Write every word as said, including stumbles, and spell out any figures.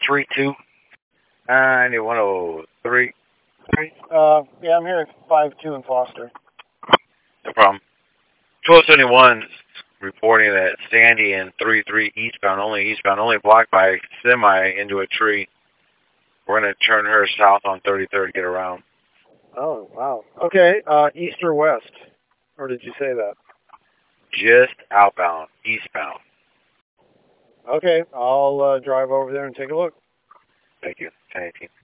three two nine one oh three. Uh, yeah, I'm here at five two in Foster. No problem. twelve seventy-one reporting that Sandy and three three eastbound only, eastbound only, blocked by semi into a tree. We're going to turn her south on thirty-third to get around. Oh, wow. Okay, uh, east or west? Or did you say that? Just outbound, eastbound. Okay, I'll uh, drive over there and take a look. Thank you. ten eighteen.